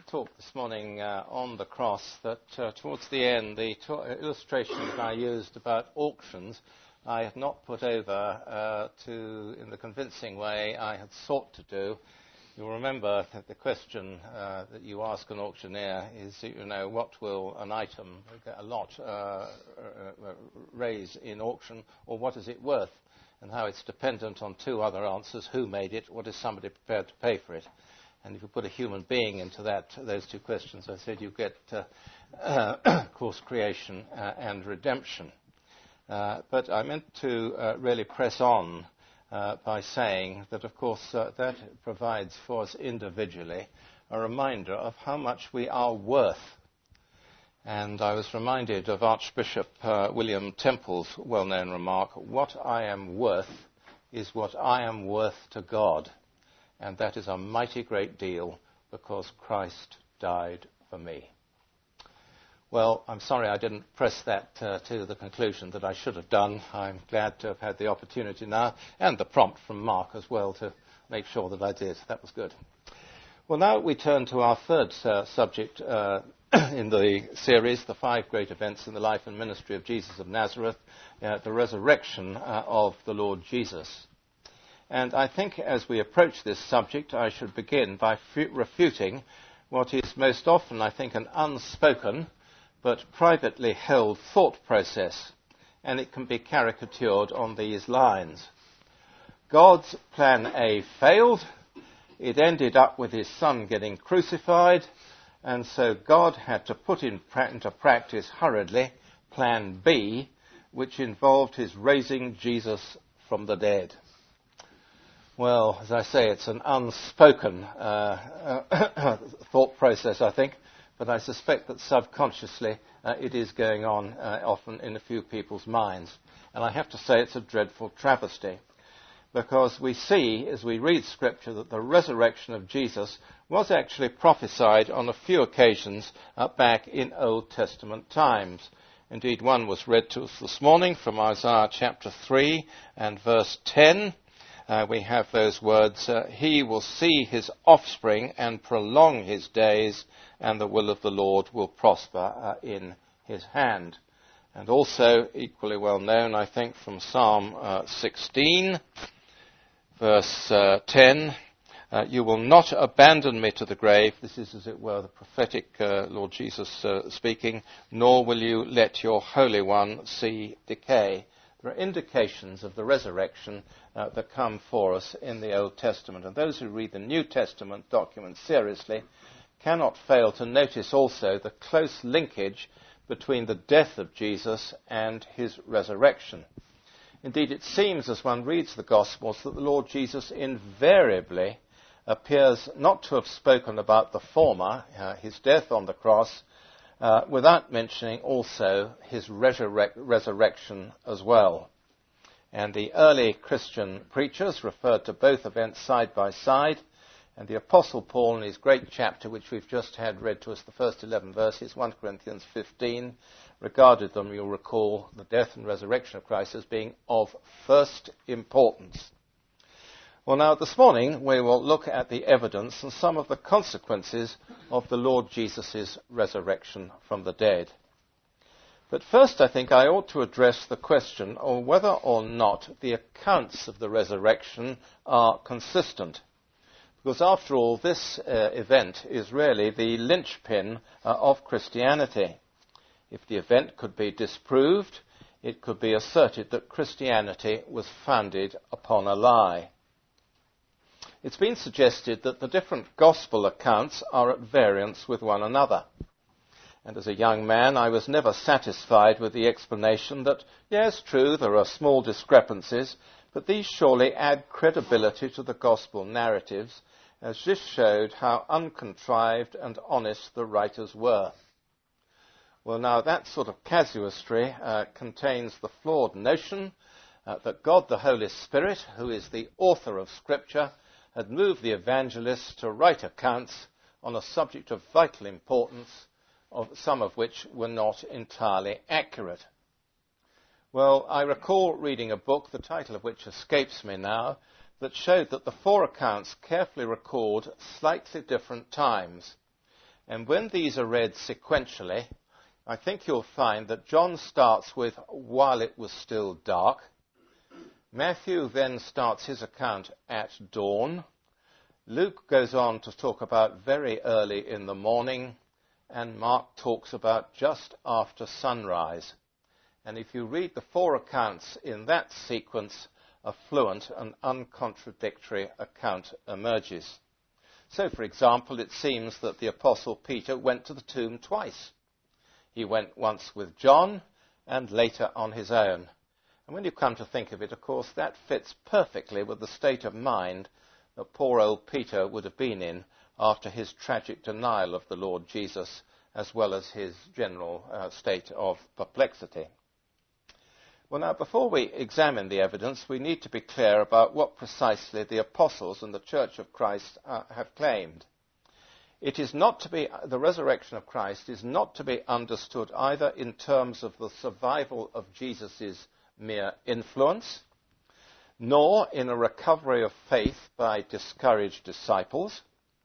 talk this morning on the cross that towards the end, the illustration that I used about auctions, I had not put over in the convincing way I had sought to do. You'll remember that the question that you ask an auctioneer is, what will an item, a lot, raise in auction, or what is it worth? And how it's dependent on two other answers: who made it, what is somebody prepared to pay for it? And if you put a human being into those two questions, I said you get, of course, creation and redemption. But I meant to really press on by saying that, of course, that provides for us individually a reminder of how much we are worth. And I was reminded of Archbishop William Temple's well-known remark, "What I am worth is what I am worth to God. And that is a mighty great deal because Christ died for me." Well, I'm sorry I didn't press that to the conclusion that I should have done. I'm glad to have had the opportunity now, and the prompt from Mark as well, to make sure that I did. That was good. Well, now we turn to our third subject in the series, the 5 great events in the life and ministry of Jesus of Nazareth, the resurrection of the Lord Jesus. And I think as we approach this subject, I should begin by refuting what is most often, I think, an unspoken but privately held thought process, and it can be caricatured on these lines. God's plan A failed. It ended up with his son getting crucified, and so God had to put into practice hurriedly plan B, which involved his raising Jesus from the dead. Well, as I say, it's an unspoken thought process, I think, but I suspect that subconsciously it is going on often in a few people's minds. And I have to say it's a dreadful travesty, because we see, as we read Scripture, that the resurrection of Jesus was actually prophesied on a few occasions back in Old Testament times. Indeed, one was read to us this morning from Isaiah chapter 3 and verse 10. We have those words, "He will see his offspring and prolong his days, and the will of the Lord will prosper in his hand." And also, equally well known, I think, from Psalm 16, verse 10, "You will not abandon me to the grave." This is, as it were, the prophetic Lord Jesus speaking. "Nor will you let your Holy One see decay." There are indications of the resurrection that come for us in the Old Testament. And those who read the New Testament documents seriously cannot fail to notice also the close linkage between the death of Jesus and his resurrection. Indeed, it seems as one reads the Gospels that the Lord Jesus invariably appears not to have spoken about the former, his death on the cross, without mentioning also his resurrection as well. And the early Christian preachers referred to both events side by side, and the Apostle Paul in his great chapter, which we've just had read to us, the first 11 verses, 1 Corinthians 15, regarded them, you'll recall, the death and resurrection of Christ as being of first importance. Well, now, this morning, we will look at the evidence and some of the consequences of the Lord Jesus' resurrection from the dead. But first, I think I ought to address the question of whether or not the accounts of the resurrection are consistent. Because, after all, this event is really the linchpin of Christianity. If the event could be disproved, it could be asserted that Christianity was founded upon a lie. It's been suggested that the different gospel accounts are at variance with one another. And as a young man, I was never satisfied with the explanation that, yes, true, there are small discrepancies, but these surely add credibility to the gospel narratives, as this showed how uncontrived and honest the writers were. Well, now, that sort of casuistry contains the flawed notion that God the Holy Spirit, who is the author of Scripture, had moved the evangelists to write accounts on a subject of vital importance, some of which were not entirely accurate. Well, I recall reading a book, the title of which escapes me now, that showed that the 4 accounts carefully record slightly different times. And when these are read sequentially, I think you'll find that John starts with while it was still dark. Matthew then starts his account at dawn. Luke goes on to talk about very early in the morning, and Mark talks about just after sunrise. And if you read the four accounts in that sequence, a fluent and uncontradictory account emerges. So, for example, it seems that the Apostle Peter went to the tomb twice. He went once with John and later on his own. And when you come to think of it, of course, that fits perfectly with the state of mind that poor old Peter would have been in after his tragic denial of the Lord Jesus, as well as his general state of perplexity. Well, now, before we examine the evidence, we need to be clear about what precisely the apostles and the Church of Christ have claimed. It is not to be, the resurrection of Christ is not to be understood either in terms of the survival of Jesus' mere influence, nor in a recovery of faith by discouraged disciples,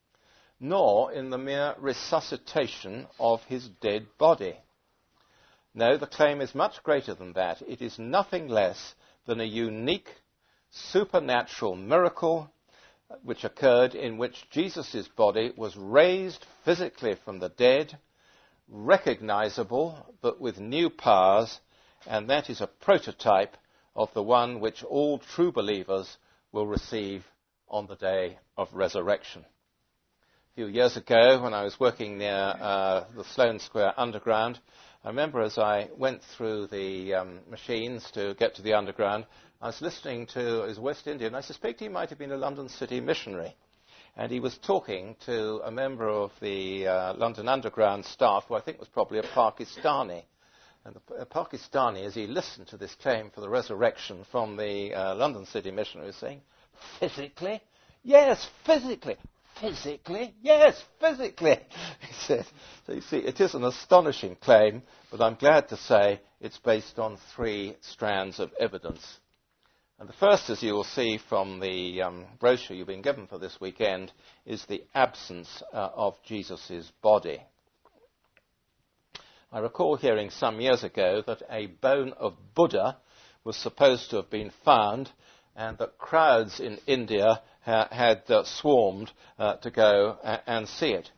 nor in the mere resuscitation of his dead body. No, the claim is much greater than that. It is nothing less than a unique supernatural miracle which occurred in which Jesus' body was raised physically from the dead, recognizable but with new powers, and that is a prototype of the one which all true believers will receive on the day of resurrection. A few years ago, when I was working near the Sloane Square Underground, I remember as I went through the machines to get to the Underground, I was listening to his West Indian. I suspect he might have been a London City missionary. And he was talking to a member of the London Underground staff, who I think was probably a Pakistani. And the Pakistani, as he listened to this claim for the resurrection from the London City missionary, was saying, physically? Yes, physically. Physically? Yes, physically, he said. So you see, it is an astonishing claim, but I'm glad to say it's based on three strands of evidence. And the first, as you will see from the brochure you've been given for this weekend, is the absence of Jesus' body. I recall hearing some years ago that a bone of Buddha was supposed to have been found, and that crowds in India had swarmed to go and see it.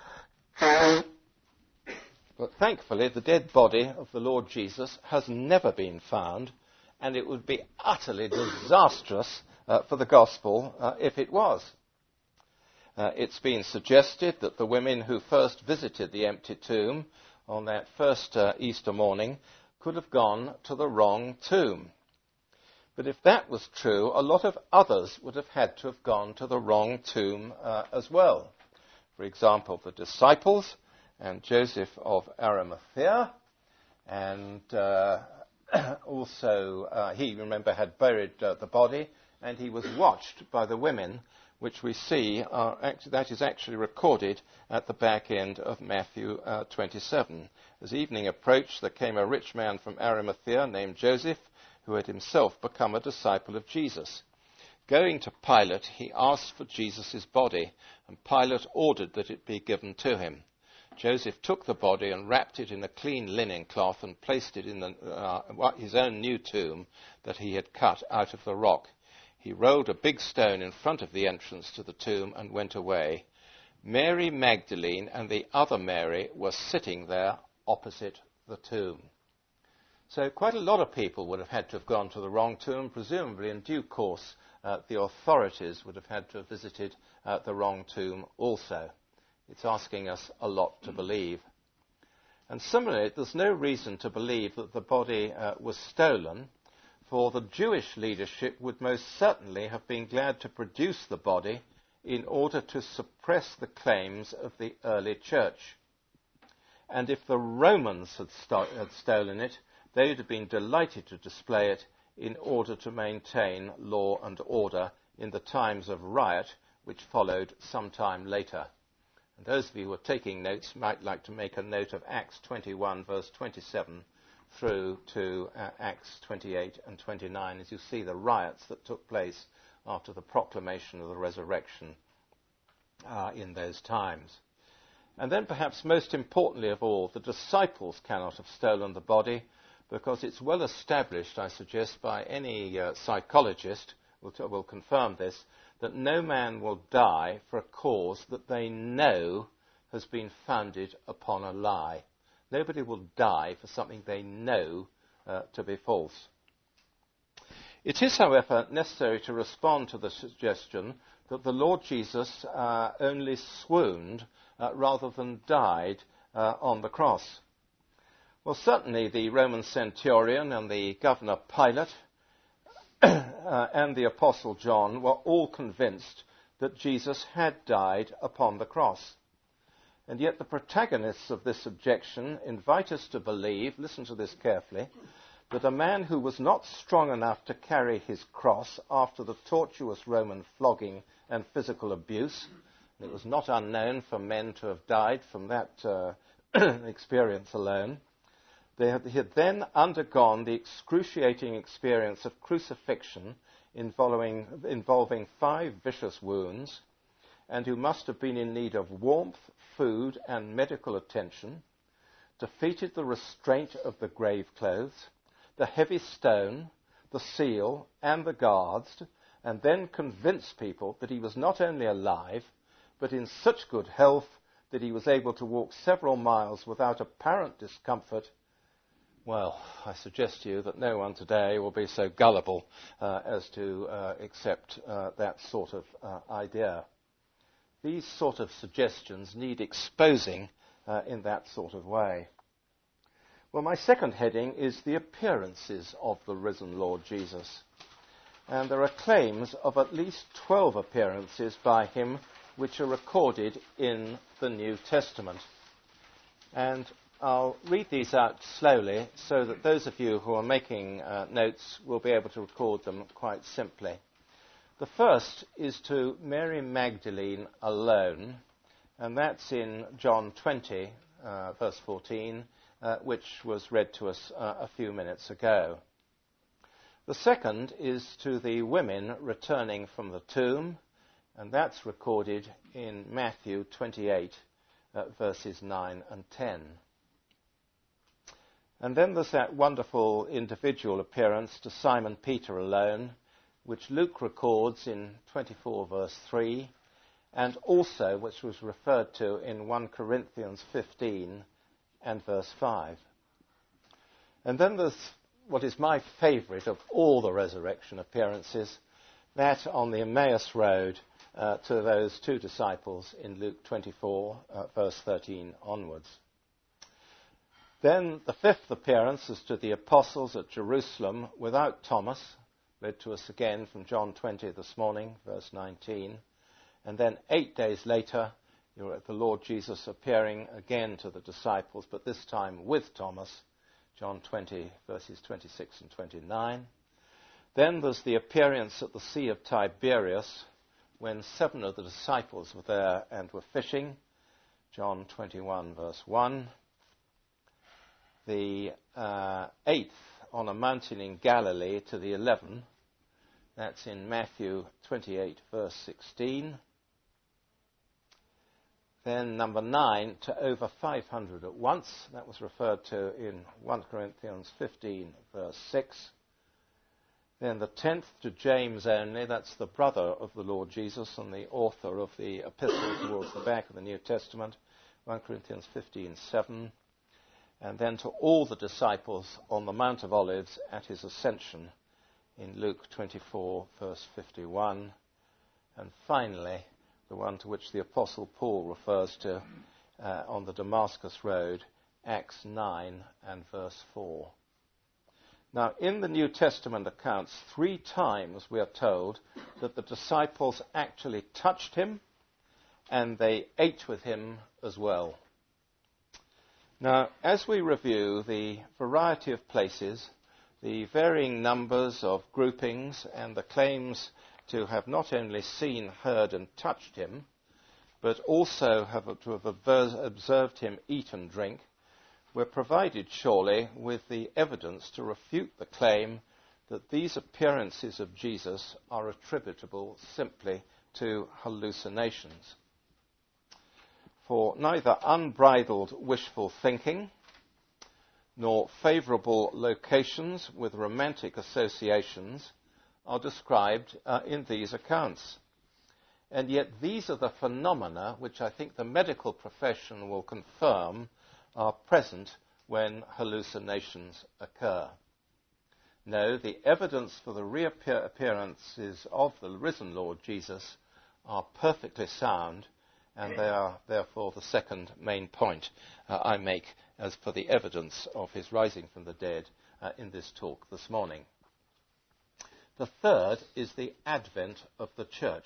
But thankfully, the dead body of the Lord Jesus has never been found, and it would be utterly disastrous for the gospel if it was. It's been suggested that the women who first visited the empty tomb on that first Easter morning could have gone to the wrong tomb. But if that was true, a lot of others would have had to have gone to the wrong tomb as well. For example, the disciples and Joseph of Arimathea, and also he, remember, had buried the body, and he was watched by the women, which we see that is actually recorded at the back end of Matthew 27. As evening approached, there came a rich man from Arimathea named Joseph, who had himself become a disciple of Jesus. Going to Pilate, he asked for Jesus' body, and Pilate ordered that it be given to him. Joseph took the body and wrapped it in a clean linen cloth and placed it in his own new tomb that he had cut out of the rock. He rolled a big stone in front of the entrance to the tomb and went away. Mary Magdalene and the other Mary were sitting there opposite the tomb. So quite a lot of people would have had to have gone to the wrong tomb. Presumably, in due course, the authorities would have had to have visited the wrong tomb also. It's asking us a lot to believe. And similarly, there's no reason to believe that the body was stolen, for the Jewish leadership would most certainly have been glad to produce the body in order to suppress the claims of the early church. And if the Romans had stolen it, they would have been delighted to display it in order to maintain law and order in the times of riot which followed some time later. And those of you who are taking notes might like to make a note of Acts 21, verse 27, through to Acts 28 and 29, as you see the riots that took place after the proclamation of the resurrection in those times. And then perhaps most importantly of all, the disciples cannot have stolen the body, because it's well established, I suggest, by any psychologist, will confirm this, that no man will die for a cause that they know has been founded upon a lie. Nobody will die for something they know to be false. It is, however, necessary to respond to the suggestion that the Lord Jesus only swooned rather than died on the cross. Well, certainly the Roman centurion and the governor Pilate and the Apostle John were all convinced that Jesus had died upon the cross. And yet the protagonists of this objection invite us to believe, listen to this carefully, that a man who was not strong enough to carry his cross after the tortuous Roman flogging and physical abuse, and it was not unknown for men to have died from that experience alone, he had then undergone the excruciating experience of crucifixion involving 5 vicious wounds, and who must have been in need of warmth, food, and medical attention, defeated the restraint of the grave clothes, the heavy stone, the seal, and the guards, and then convinced people that he was not only alive, but in such good health that he was able to walk several miles without apparent discomfort. Well, I suggest to you that no one today will be so gullible as to accept that sort of idea. These sort of suggestions need exposing in that sort of way. Well, my second heading is the appearances of the risen Lord Jesus. And there are claims of at least 12 appearances by him which are recorded in the New Testament. And I'll read these out slowly so that those of you who are making notes will be able to record them quite simply. The first is to Mary Magdalene alone, and that's in John 20, verse 14, which was read to us a few minutes ago. The second is to the women returning from the tomb, and that's recorded in Matthew 28, verses 9 and 10. And then there's that wonderful individual appearance to Simon Peter alone, which Luke records in 24, verse 3, and also which was referred to in 1 Corinthians 15 and verse 5. And then there's what is my favourite of all the resurrection appearances, that on the Emmaus Road to those 2 disciples in Luke 24, verse 13 onwards. Then the fifth appearance is to the apostles at Jerusalem without Thomas, read to us again from John 20 this morning, verse 19. And then 8 days later, you're at the Lord Jesus appearing again to the disciples, but this time with Thomas, John 20, verses 26 and 29. Then there's the appearance at the Sea of Tiberias, when 7 of the disciples were there and were fishing, John 21, verse 1. The 8th on a mountain in Galilee to the 11, that's in Matthew 28, verse 16. Then number 9 to over 500 at once, that was referred to in 1 Corinthians 15, verse 6. Then the 10th to James only, that's the brother of the Lord Jesus and the author of the epistle towards the back of the New Testament, 1 Corinthians 15, 7. And then to all the disciples on the Mount of Olives at his ascension in Luke 24, verse 51. And finally, the one to which the Apostle Paul refers to on the Damascus Road, Acts 9 and verse 4. Now, in the New Testament accounts, 3 times we are told that the disciples actually touched him and they ate with him as well. Now, as we review the variety of places, the varying numbers of groupings, and the claims to have not only seen, heard, and touched him, but also to have observed him eat and drink, we're provided surely with the evidence to refute the claim that these appearances of Jesus are attributable simply to hallucinations. For neither unbridled wishful thinking nor favourable locations with romantic associations are described in these accounts. And yet these are the phenomena which I think the medical profession will confirm are present when hallucinations occur. No, the evidence for the reappearances of the risen Lord Jesus are perfectly sound, and they are therefore the second main point I make as for the evidence of his rising from the dead in this talk this morning. The third is the advent of the church.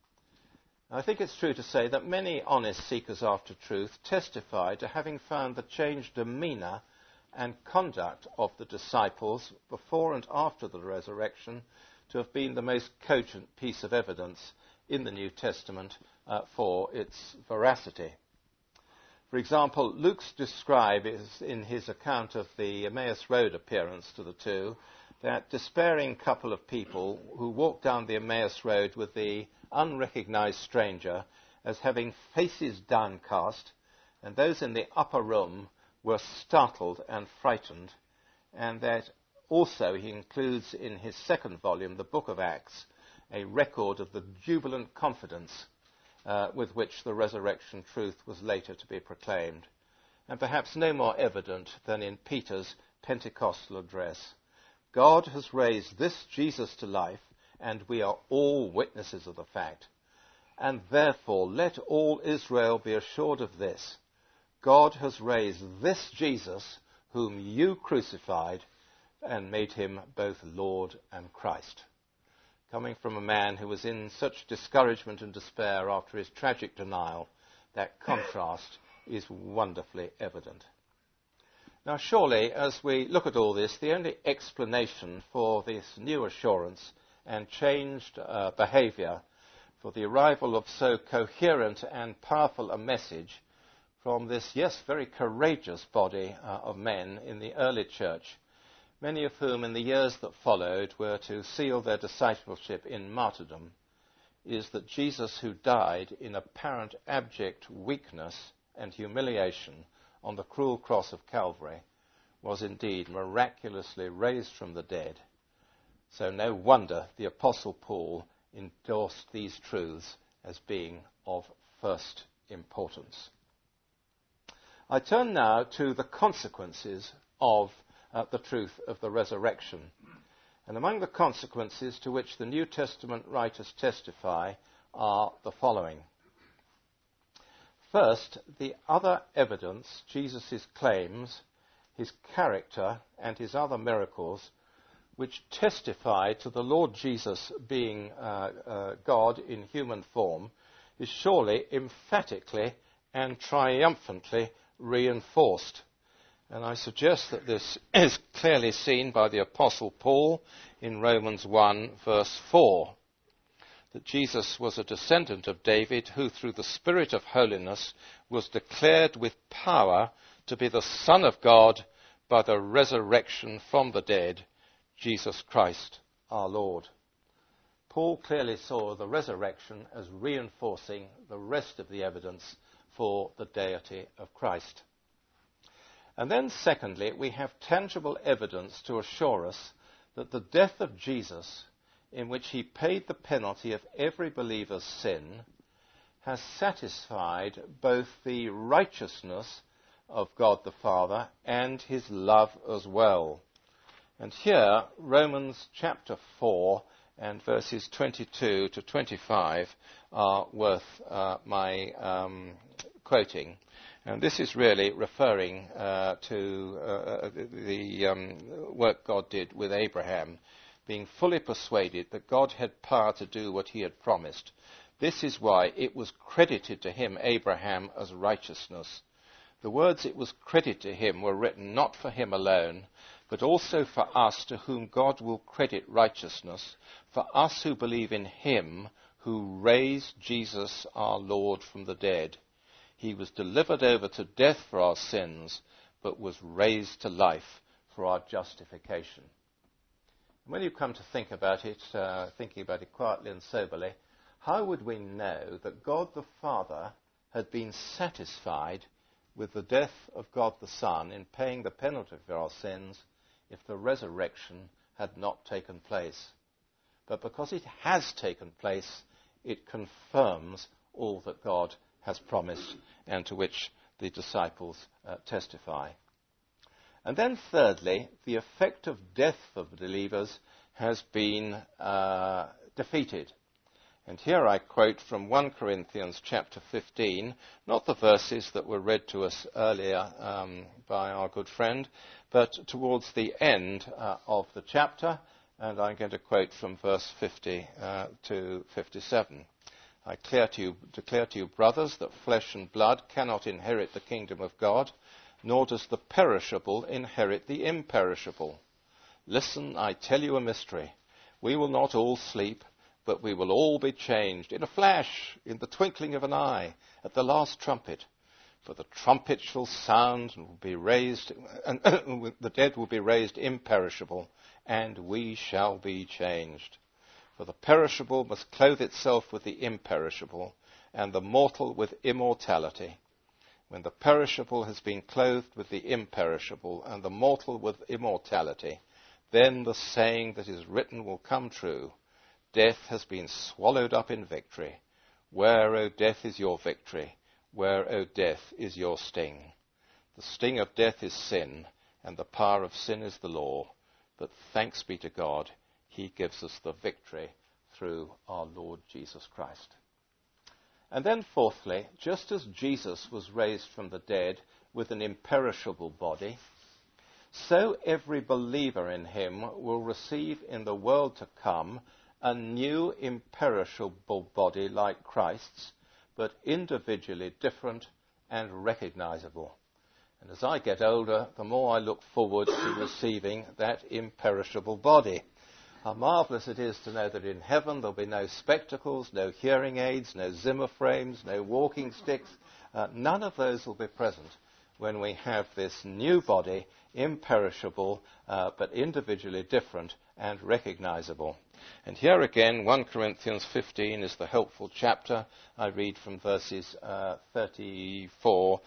I think it's true to say that many honest seekers after truth testify to having found the changed demeanour and conduct of the disciples before and after the resurrection to have been the most cogent piece of evidence in the New Testament for its veracity. For example, Luke's describes in his account of the Emmaus Road appearance to the two, that despairing couple of people who walked down the Emmaus Road with the unrecognized stranger as having faces downcast, and those in the upper room were startled and frightened, and that also he includes in his second volume, the Book of Acts, a record of the jubilant confidence with which the resurrection truth was later to be proclaimed, and perhaps no more evident than in Peter's Pentecostal address. God has raised this Jesus to life, and we are all witnesses of the fact. And therefore let all Israel be assured of this: God has raised this Jesus, whom you crucified, and made him both Lord and Christ. Coming from a man who was in such discouragement and despair after his tragic denial, that contrast is wonderfully evident. Now surely, as we look at all this, the only explanation for this new assurance and changed behaviour, for the arrival of so coherent and powerful a message from this, yes, very courageous body of men in the early church, many of whom in the years that followed were to seal their discipleship in martyrdom, is that Jesus, who died in apparent abject weakness and humiliation on the cruel cross of Calvary, was indeed miraculously raised from the dead. So no wonder the Apostle Paul endorsed these truths as being of first importance. I turn now to the consequences of the truth of the resurrection. And among the consequences to which the New Testament writers testify are the following. First, the other evidence, Jesus' claims, his character, and his other miracles, which testify to the Lord Jesus being God in human form, is surely emphatically and triumphantly reinforced. And I suggest that this is clearly seen by the Apostle Paul in Romans 1, verse 4, that Jesus was a descendant of David, who through the Spirit of holiness was declared with power to be the Son of God by the resurrection from the dead, Jesus Christ our Lord. Paul clearly saw the resurrection as reinforcing the rest of the evidence for the deity of Christ. And then secondly, we have tangible evidence to assure us that the death of Jesus, in which he paid the penalty of every believer's sin, has satisfied both the righteousness of God the Father and his love as well. And here, Romans chapter 4 and verses 22 to 25 are worth my quoting. And this is really referring to the work God did with Abraham, being fully persuaded that God had power to do what he had promised. This is why it was credited to him, Abraham, as righteousness. The words "it was credited to him" were written not for him alone, but also for us, to whom God will credit righteousness, for us who believe in him who raised Jesus our Lord from the dead. He was delivered over to death for our sins, but was raised to life for our justification. When you come to think about it, thinking about it quietly and soberly, how would we know that God the Father had been satisfied with the death of God the Son in paying the penalty for our sins if the resurrection had not taken place. But because it has taken place, it confirms all that God has promised and to which the disciples testify. And then thirdly, the effect of death for believers has been defeated. And here I quote from 1 Corinthians chapter 15, not the verses that were read to us earlier by our good friend, but towards the end of the chapter, and I'm going to quote from verse 50 to 57. I declare to you, brothers, that flesh and blood cannot inherit the kingdom of God, nor does the perishable inherit the imperishable. Listen, I tell you a mystery. We will not all sleep, but we will all be changed in a flash, in the twinkling of an eye, at the last trumpet. For the trumpet shall sound and will be raised, and the dead will be raised imperishable, and we shall be changed. For the perishable must clothe itself with the imperishable, and the mortal with immortality. When the perishable has been clothed with the imperishable, and the mortal with immortality, then the saying that is written will come true. Death has been swallowed up in victory. Where, O death, is your victory? Where, O death, is your sting? The sting of death is sin, and the power of sin is the law. But thanks be to God, he gives us the victory through our Lord Jesus Christ. And then fourthly, just as Jesus was raised from the dead with an imperishable body, so every believer in him will receive in the world to come a new imperishable body like Christ's, but individually different and recognizable. And as I get older, the more I look forward to receiving that imperishable body. How marvellous it is to know that in heaven there'll be no spectacles, no hearing aids, no Zimmer frames, no walking sticks. None of those will be present when we have this new body, imperishable, but individually different and recognizable. And here again, 1 Corinthians 15 is the helpful chapter. I read from verses 35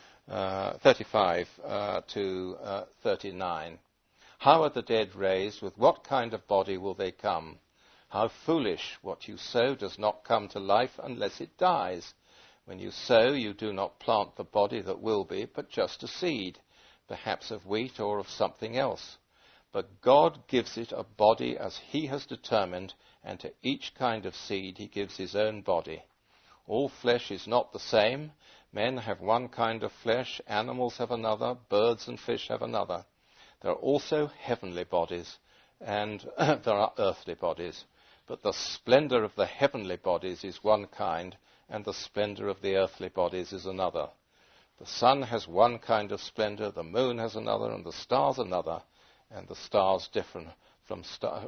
to 39. How are the dead raised? With what kind of body will they come? How foolish! What you sow does not come to life unless it dies. When you sow, you do not plant the body that will be, but just a seed, perhaps of wheat or of something else. But God gives it a body as he has determined, and to each kind of seed he gives his own body. All flesh is not the same. Men have one kind of flesh, animals have another, birds and fish have another. There are also heavenly bodies, and there are earthly bodies. But the splendor of the heavenly bodies is one kind, and the splendor of the earthly bodies is another. The sun has one kind of splendor, the moon has another, and the stars another, and the stars differ from star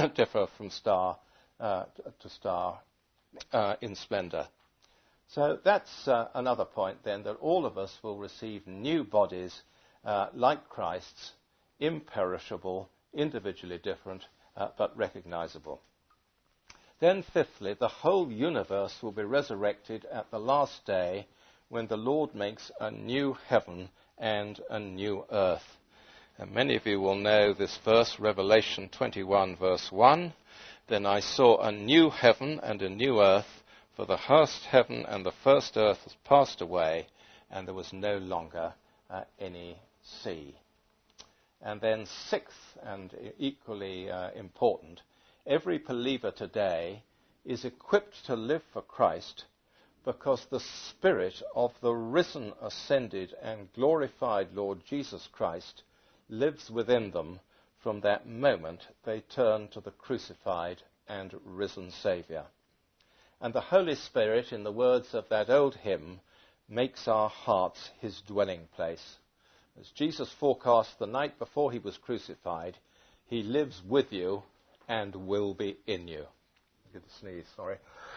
to star in splendor. So that's another point then, that all of us will receive new bodies like Christ's, imperishable, individually different, but recognizable. Then fifthly, the whole universe will be resurrected at the last day when the Lord makes a new heaven and a new earth. And many of you will know this verse, Revelation 21, verse 1. Then I saw a new heaven and a new earth, for the first heaven and the first earth has passed away, and there was no longer any sea. And then sixth, and equally important, every believer today is equipped to live for Christ because the Spirit of the risen, ascended, and glorified Lord Jesus Christ lives within them from that moment they turn to the crucified and risen Saviour. And the Holy Spirit, in the words of that old hymn, makes our hearts his dwelling place. As Jesus forecast the night before he was crucified, he lives with you and will be in you. I did a sneeze, sorry.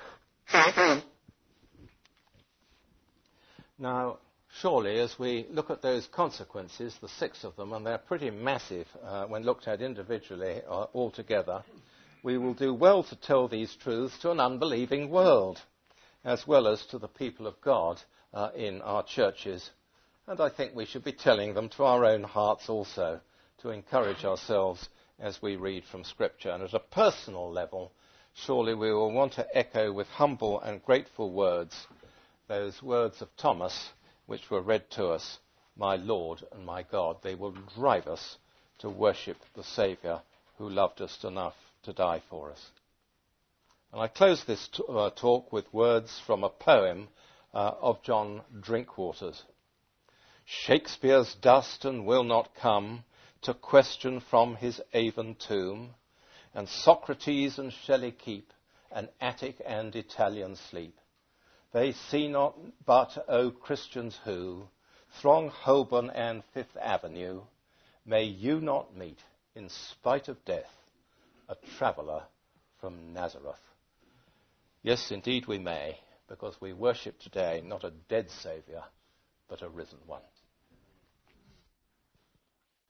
Now, surely, as we look at those consequences, the 6 of them, and they're pretty massive when looked at individually or altogether, we will do well to tell these truths to an unbelieving world, as well as to the people of God in our churches. And I think we should be telling them to our own hearts also, to encourage ourselves as we read from Scripture. And at a personal level, surely we will want to echo with humble and grateful words those words of Thomas which were read to us, "My Lord and my God." They will drive us to worship the Saviour who loved us enough to die for us. And I close this talk with words from a poem of John Drinkwaters. Shakespeare's dust and will not come to question from his Avon tomb, and Socrates and Shelley keep an Attic and Italian sleep. They see not but, O Christians who throng Holborn and Fifth Avenue, may you not meet, in spite of death, a traveller from Nazareth. Yes, indeed we may, because we worship today not a dead Saviour, but a risen one.